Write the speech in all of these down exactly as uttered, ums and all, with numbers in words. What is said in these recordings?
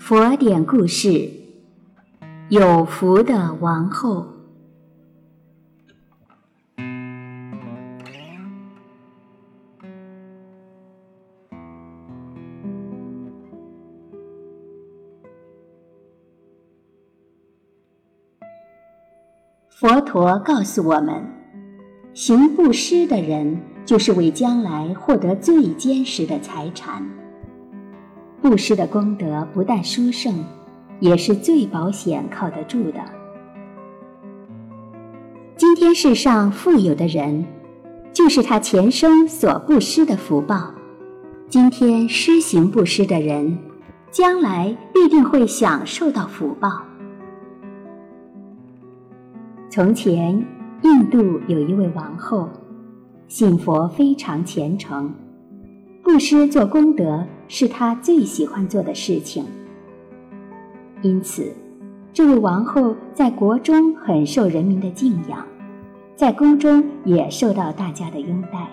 佛典故事：有福的王后。佛陀告诉我们，行布施的人就是为将来获得最坚实的财产。布施的功德不但殊胜，也是最保险靠得住的。今天世上富有的人，就是他前生所布施的福报。今天施行布施的人，将来必定会享受到福报。从前，印度有一位王后，信佛非常虔诚，布施做功德是她最喜欢做的事情。因此，这位王后在国中很受人民的敬仰，在宫中也受到大家的拥戴。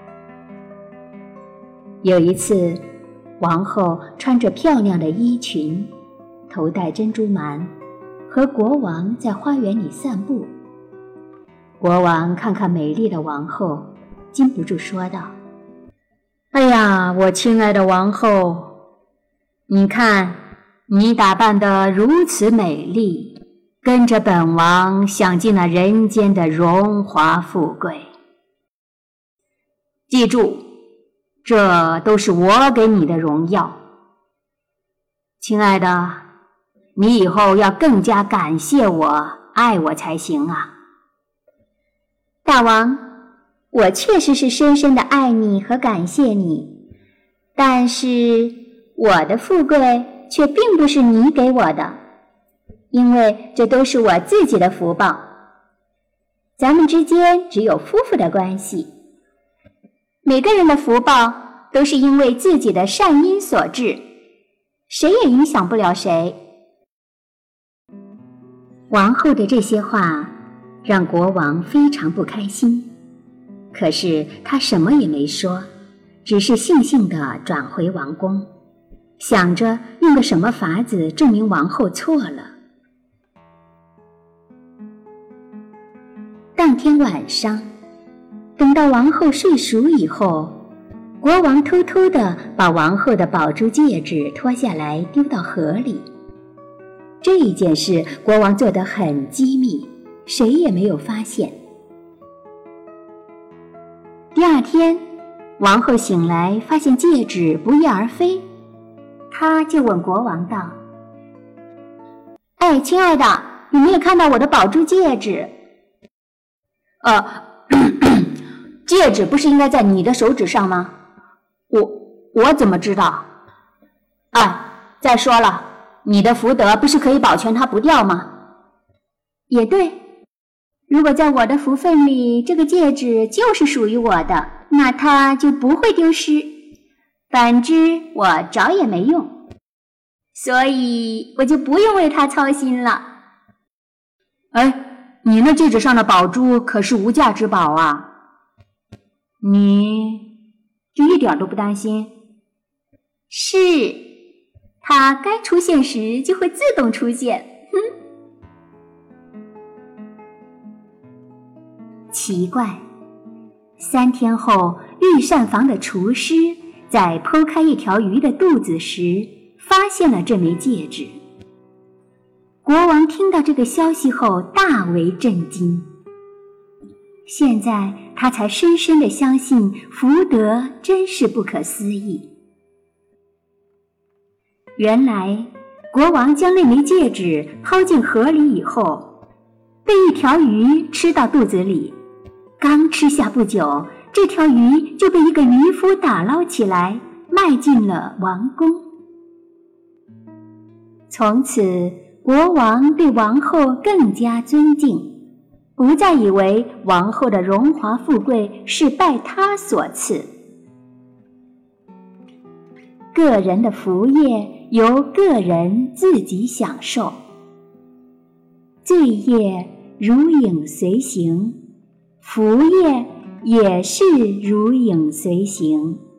有一次，王后穿着漂亮的衣裙，头戴珍珠蛮，和国王在花园里散步。国王看看美丽的王后，禁不住说道：哎呀，我亲爱的王后，你看，你打扮得如此美丽，跟着本王享尽了人间的荣华富贵。记住，这都是我给你的荣耀。亲爱的，你以后要更加感谢我，爱我才行啊。大王，我确实是深深的爱你和感谢你，但是我的富贵却并不是你给我的，因为这都是我自己的福报。咱们之间只有夫妇的关系，每个人的福报都是因为自己的善因所致，谁也影响不了谁。王后的这些话让国王非常不开心，可是他什么也没说，只是悻悻地转回王宫，想着用个什么法子证明王后错了。当天晚上，等到王后睡熟以后，国王偷偷地把王后的宝珠戒指脱下来丢到河里。这一件事国王做得很机密，谁也没有发现。第二天，王后醒来发现戒指不翼而飞，她就问国王道：哎，亲爱的，你没有看到我的宝珠戒指？呃咳咳戒指不是应该在你的手指上吗？我我怎么知道？哎，再说了，你的福德不是可以保全它不掉吗？也对，如果在我的福分里，这个戒指就是属于我的，那它就不会丢失。反之，我找也没用，所以我就不用为它操心了。哎，你那戒指上的宝珠可是无价之宝啊，你就一点都不担心？是，它该出现时就会自动出现。哼。奇怪，三天后，御膳房的厨师在剖开一条鱼的肚子时，发现了这枚戒指。国王听到这个消息后大为震惊，现在他才深深地相信福德真是不可思议。原来国王将那枚戒指抛进河里以后，被一条鱼吃到肚子里，刚吃下不久，这条鱼就被一个渔夫打捞起来，卖进了王宫。从此，国王对王后更加尊敬，不再以为王后的荣华富贵是拜他所赐。个人的福业由个人自己享受，罪业如影随形，福业也是如影随形。